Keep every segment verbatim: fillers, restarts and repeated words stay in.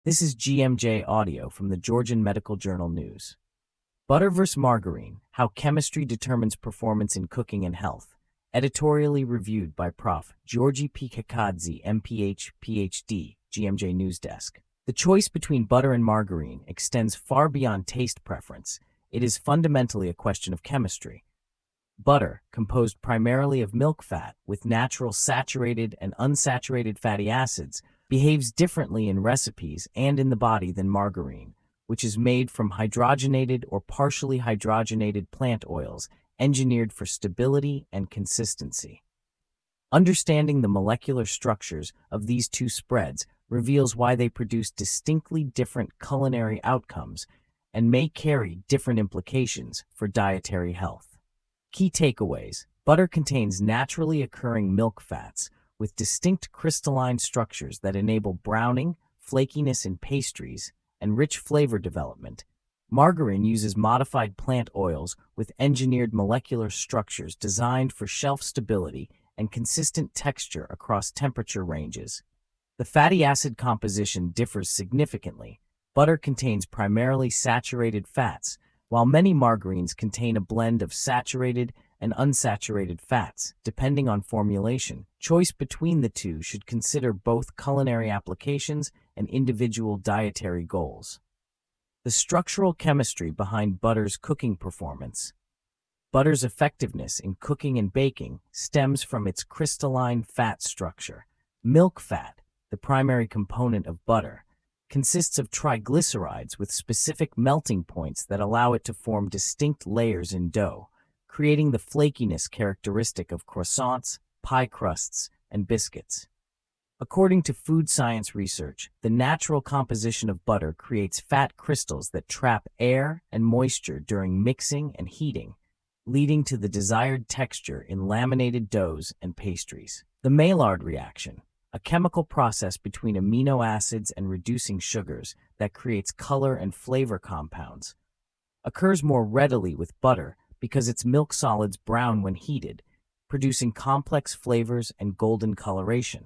This is G M J Audio from the Georgian Medical Journal News. Butter versus Margarine: How Chemistry Determines Performance in Cooking and Health. Editorially reviewed by Professor Georgi P. Kakadze, M P H, P H D, G M J News Desk. The choice between butter and margarine extends far beyond taste preference. It is fundamentally a question of chemistry. Butter, composed primarily of milk fat with natural saturated and unsaturated fatty acids, behaves differently in recipes and in the body than margarine, which is made from hydrogenated or partially hydrogenated plant oils engineered for stability and consistency. Understanding the molecular structures of these two spreads reveals why they produce distinctly different culinary outcomes and may carry different implications for dietary health. Key takeaways: butter contains naturally occurring milk fats with distinct crystalline structures that enable browning, flakiness in pastries, and rich flavor development. Margarine uses modified plant oils with engineered molecular structures designed for shelf stability and consistent texture across temperature ranges. The fatty acid composition differs significantly. Butter contains primarily saturated fats, while many margarines contain a blend of saturated and unsaturated fats, depending on formulation. Choice between the two should consider both culinary applications and individual dietary goals. The structural chemistry behind butter's cooking performance. Butter's effectiveness in cooking and baking stems from its crystalline fat structure. Milk fat, the primary component of butter, consists of triglycerides with specific melting points that allow it to form distinct layers in dough, creating the flakiness characteristic of croissants, pie crusts, and biscuits. According to food science research, the natural composition of butter creates fat crystals that trap air and moisture during mixing and heating, leading to the desired texture in laminated doughs and pastries. The Maillard reaction, a chemical process between amino acids and reducing sugars that creates color and flavor compounds, occurs more readily with butter because its milk solids brown when heated, producing complex flavors and golden coloration.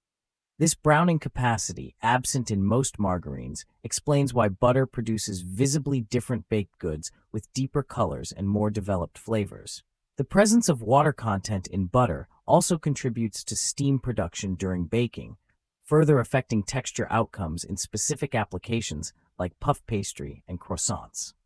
This browning capacity, absent in most margarines, explains why butter produces visibly different baked goods with deeper colors and more developed flavors. The presence of water content in butter also contributes to steam production during baking, further affecting texture outcomes in specific applications like puff pastry and croissants.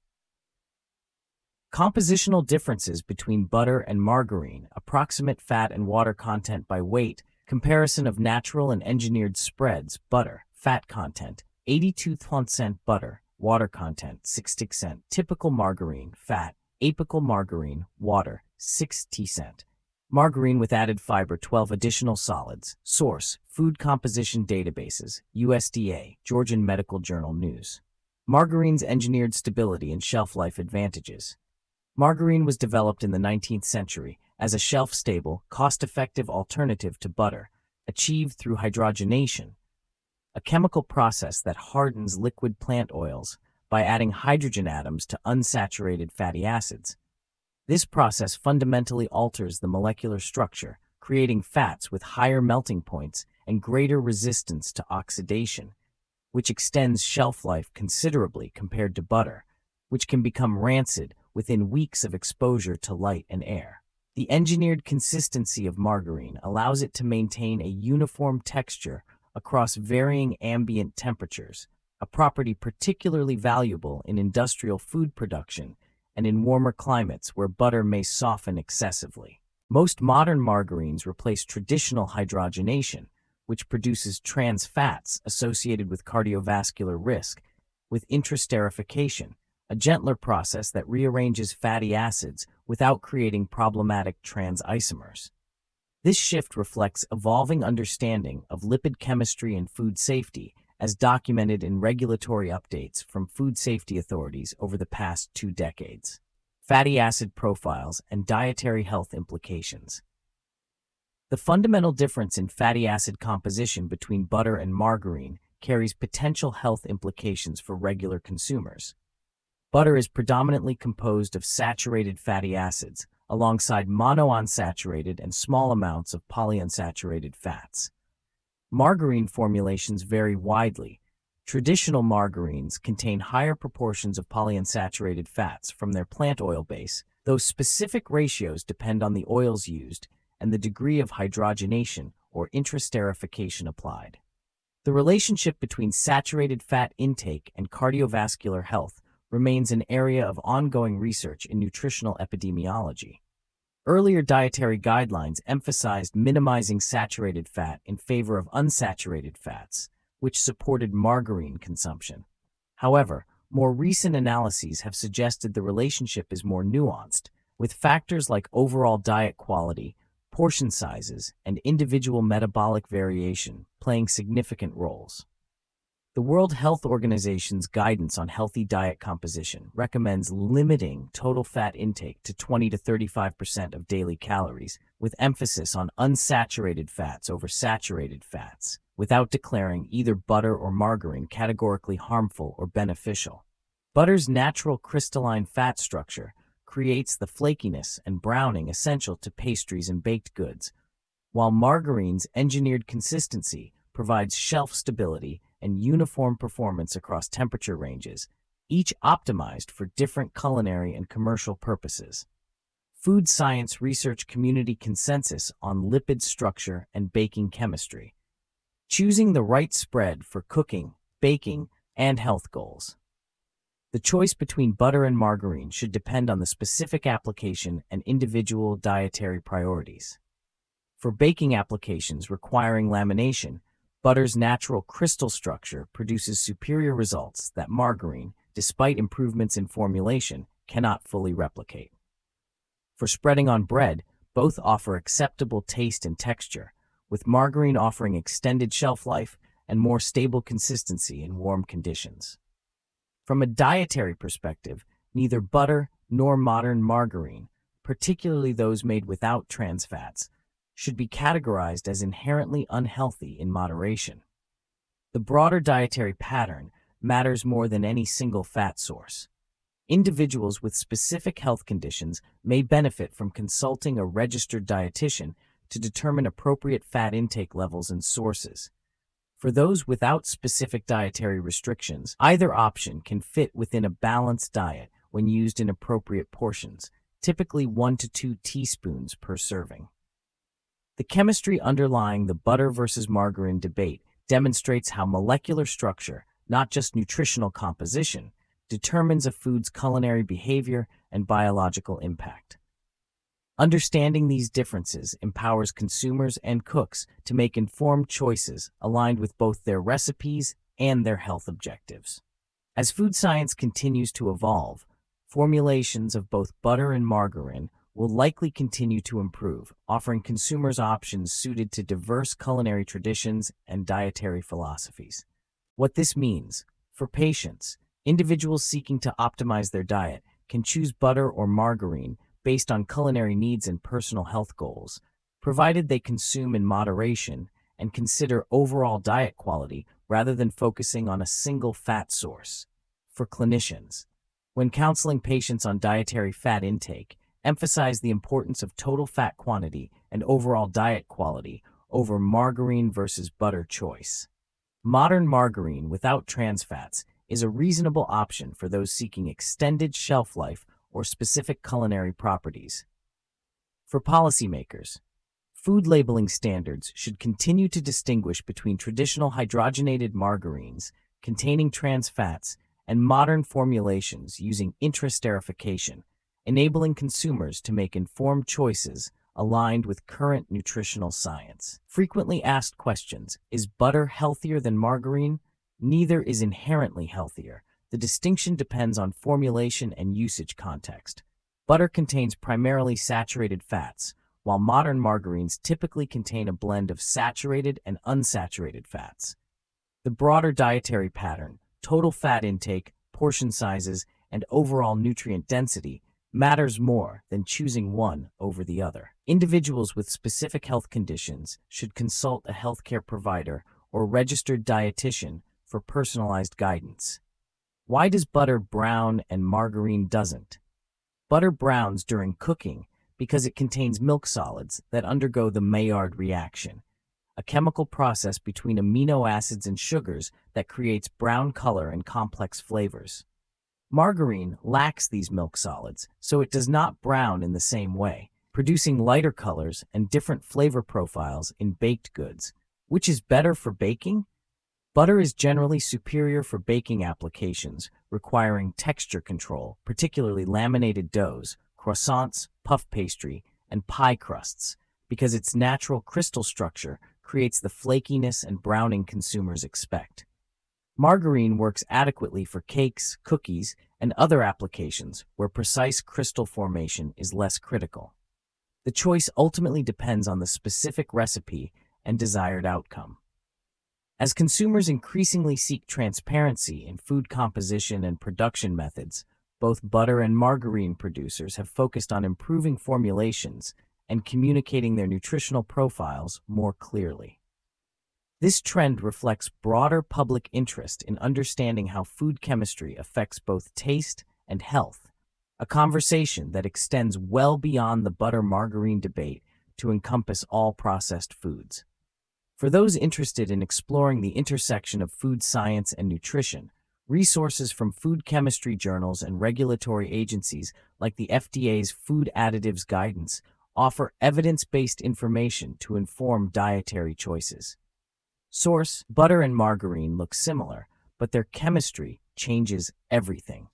Compositional differences between butter and margarine: approximate fat and water content by weight, comparison of natural and engineered spreads. Butter, fat content, eighty-two percent; butter, water content, sixty percent. Typical margarine, fat, apical margarine, water, sixty percent. Margarine with added fiber, twelve additional solids. Source: Food Composition Databases, U S D A, Georgian Medical Journal News. Margarine's engineered stability and shelf life advantages. Margarine was developed in the nineteenth century as a shelf-stable, cost-effective alternative to butter, achieved through hydrogenation, a chemical process that hardens liquid plant oils by adding hydrogen atoms to unsaturated fatty acids. This process fundamentally alters the molecular structure, creating fats with higher melting points and greater resistance to oxidation, which extends shelf life considerably compared to butter, which can become rancid within weeks of exposure to light and air. The engineered consistency of margarine allows it to maintain a uniform texture across varying ambient temperatures, a property particularly valuable in industrial food production and in warmer climates where butter may soften excessively. Most modern margarines replace traditional hydrogenation, which produces trans fats associated with cardiovascular risk, with intraesterification, a gentler process that rearranges fatty acids without creating problematic trans isomers. This shift reflects evolving understanding of lipid chemistry and food safety, as documented in regulatory updates from food safety authorities over the past two decades. Fatty acid profiles and dietary health implications. The fundamental difference in fatty acid composition between butter and margarine carries potential health implications for regular consumers. Butter is predominantly composed of saturated fatty acids, alongside monounsaturated and small amounts of polyunsaturated fats. Margarine formulations vary widely, Traditional margarines contain higher proportions of polyunsaturated fats from their plant oil base, though specific ratios depend on the oils used and the degree of hydrogenation or intraesterification applied. The relationship between saturated fat intake and cardiovascular health remains an area of ongoing research in nutritional epidemiology. Earlier dietary guidelines emphasized minimizing saturated fat in favor of unsaturated fats, which supported margarine consumption. However, more recent analyses have suggested the relationship is more nuanced, with factors like overall diet quality, portion sizes, and individual metabolic variation playing significant roles. The World Health Organization's guidance on healthy diet composition recommends limiting total fat intake to twenty to thirty-five percent of daily calories, with emphasis on unsaturated fats over saturated fats, without declaring either butter or margarine categorically harmful or beneficial. Butter's natural crystalline fat structure creates the flakiness and browning essential to pastries and baked goods, while margarine's engineered consistency provides shelf stability and uniform performance across temperature ranges, each optimized for different culinary and commercial purposes. Food science research community consensus on lipid structure and baking chemistry. Choosing the right spread for cooking, baking, and health goals. The choice between butter and margarine should depend on the specific application and individual dietary priorities. For baking applications requiring lamination, butter's natural crystal structure produces superior results that margarine, despite improvements in formulation, cannot fully replicate. For spreading on bread, both offer acceptable taste and texture, with margarine offering extended shelf life and more stable consistency in warm conditions. From a dietary perspective, neither butter nor modern margarine, particularly those made without trans fats, should be categorized as inherently unhealthy in moderation. The broader dietary pattern matters more than any single fat source. Individuals with specific health conditions may benefit from consulting a registered dietitian to determine appropriate fat intake levels and sources. For those without specific dietary restrictions, either option can fit within a balanced diet when used in appropriate portions, typically one to two teaspoons per serving. The chemistry underlying the butter versus margarine debate demonstrates how molecular structure, not just nutritional composition, determines a food's culinary behavior and biological impact. Understanding these differences empowers consumers and cooks to make informed choices aligned with both their recipes and their health objectives. As food science continues to evolve, formulations of both butter and margarine will likely continue to improve, offering consumers options suited to diverse culinary traditions and dietary philosophies. What this means, for patients, individuals seeking to optimize their diet can choose butter or margarine based on culinary needs and personal health goals, provided they consume in moderation and consider overall diet quality rather than focusing on a single fat source. For clinicians, when counseling patients on dietary fat intake, emphasize the importance of total fat quantity and overall diet quality over margarine versus butter choice. Modern margarine without trans fats is a reasonable option for those seeking extended shelf life or specific culinary properties. For policymakers, food labeling standards should continue to distinguish between traditional hydrogenated margarines containing trans fats and modern formulations using intraesterification, enabling consumers to make informed choices aligned with current nutritional science. Frequently asked questions: is butter healthier than margarine? Neither is inherently healthier. The distinction depends on formulation and usage context. Butter contains primarily saturated fats, while modern margarines typically contain a blend of saturated and unsaturated fats. The broader dietary pattern, total fat intake, portion sizes, and overall nutrient density matters more than choosing one over the other. Individuals with specific health conditions should consult a healthcare provider or registered dietitian for personalized guidance. Why does butter brown and margarine doesn't? Butter browns during cooking because it contains milk solids that undergo the Maillard reaction, a chemical process between amino acids and sugars that creates brown color and complex flavors. Margarine lacks these milk solids, so it does not brown in the same way, producing lighter colors and different flavor profiles in baked goods. Which is better for baking? Butter is generally superior for baking applications requiring texture control, particularly laminated doughs, croissants, puff pastry, and pie crusts, because its natural crystal structure creates the flakiness and browning consumers expect. Margarine works adequately for cakes, cookies, and other applications where precise crystal formation is less critical. The choice ultimately depends on the specific recipe and desired outcome. As consumers increasingly seek transparency in food composition and production methods, both butter and margarine producers have focused on improving formulations and communicating their nutritional profiles more clearly. This trend reflects broader public interest in understanding how food chemistry affects both taste and health, a conversation that extends well beyond the butter-margarine debate to encompass all processed foods. For those interested in exploring the intersection of food science and nutrition, resources from food chemistry journals and regulatory agencies like the F D A's Food Additives Guidance offer evidence-based information to inform dietary choices. Source: butter and margarine look similar, but their chemistry changes everything.